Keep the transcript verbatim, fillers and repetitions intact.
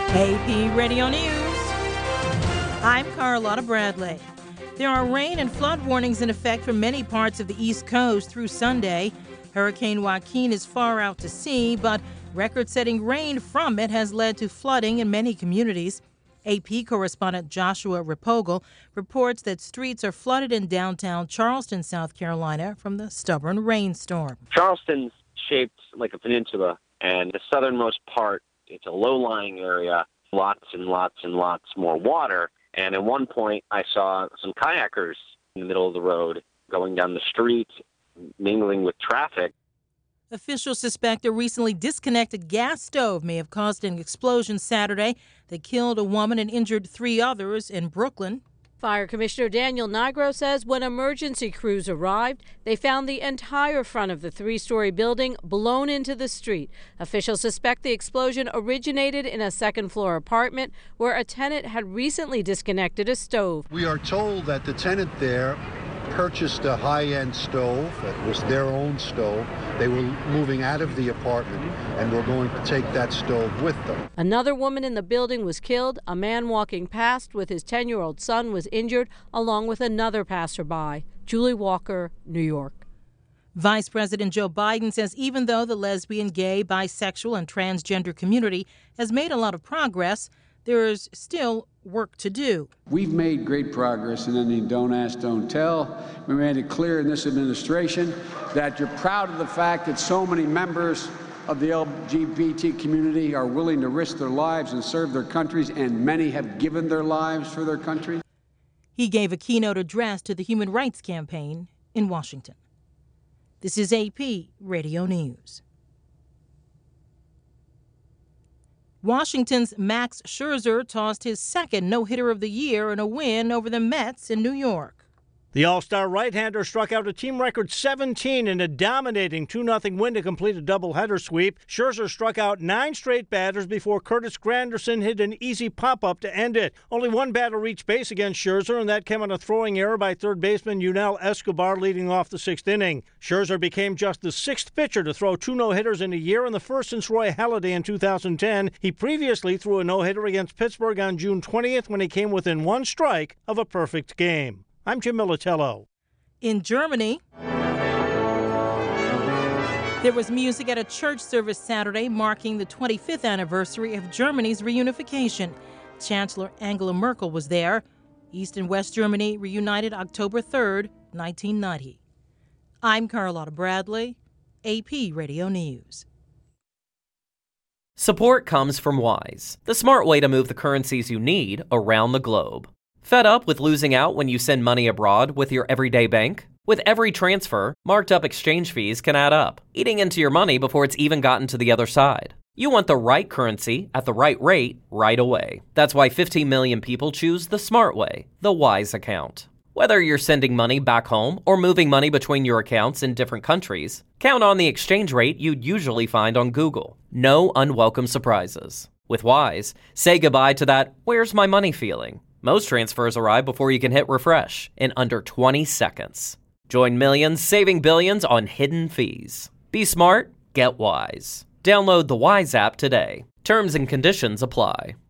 A P Radio News. I'm Carlotta Bradley. There are rain and flood warnings in effect for many parts of the East Coast through Sunday. Hurricane Joaquin is far out to sea, but record-setting rain from it has led to flooding in many communities. A P correspondent Joshua Repogel reports that streets are flooded in downtown Charleston, South Carolina, from the stubborn rainstorm. Charleston's shaped like a peninsula, and the southernmost part, it's a low-lying area, lots and lots and lots more water. And at one point, I saw some kayakers in the middle of the road going down the street, mingling with traffic. Officials suspect a recently disconnected gas stove may have caused an explosion Saturday that killed a woman and injured three others in Brooklyn. Fire Commissioner Daniel Nigro says when emergency crews arrived, they found the entire front of the three-story building blown into the street. Officials suspect the explosion originated in a second-floor apartment where a tenant had recently disconnected a stove. We are told that the tenant there purchased a high-end stove. It was their own stove. They were moving out of the apartment and were going to take that stove with them. Another woman in the building was killed. A man walking past with his ten-year-old son was injured, along with another passerby. Julie Walker, New York. Vice President Joe Biden says even though the lesbian, gay, bisexual, and transgender community has made a lot of progress, there is still work to do. We've made great progress in ending Don't Ask, Don't Tell. We made it clear in this administration that you're proud of the fact that so many members of the L G B T community are willing to risk their lives and serve their countries, and many have given their lives for their country. He gave a keynote address to the Human Rights Campaign in Washington. This is A P Radio News. Washington's Max Scherzer tossed his second no-hitter of the year in a win over the Mets in New York. The All-Star right-hander struck out a team record seventeen in a dominating two nothing win to complete a doubleheader sweep. Scherzer struck out nine straight batters before Curtis Granderson hit an easy pop-up to end it. Only one batter reached base against Scherzer, and that came on a throwing error by third baseman Yunel Escobar leading off the sixth inning. Scherzer became just the sixth pitcher to throw two no-hitters in a year and the first since Roy Halladay in two thousand ten. He previously threw a no-hitter against Pittsburgh on June twentieth when he came within one strike of a perfect game. I'm Jim Militello. In Germany, there was music at a church service Saturday marking the twenty-fifth anniversary of Germany's reunification. Chancellor Angela Merkel was there. East and West Germany reunited October third, nineteen ninety. I'm Carlotta Bradley, A P Radio News. Support comes from Wise, the smart way to move the currencies you need around the globe. Fed up with losing out when you send money abroad with your everyday bank? With every transfer, marked up exchange fees can add up, eating into your money before it's even gotten to the other side. You want the right currency at the right rate right away. That's why fifteen million people choose the smart way, the Wise account. Whether you're sending money back home or moving money between your accounts in different countries, count on the exchange rate you'd usually find on Google. No unwelcome surprises. With Wise, say goodbye to that "where's my money" feeling. Most transfers arrive before you can hit refresh in under twenty seconds. Join millions saving billions on hidden fees. Be smart, get Wise. Download the Wise app today. Terms and conditions apply.